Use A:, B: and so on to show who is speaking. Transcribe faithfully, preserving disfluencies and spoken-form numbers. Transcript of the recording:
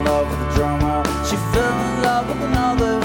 A: love with the drummer. She fell in love with another.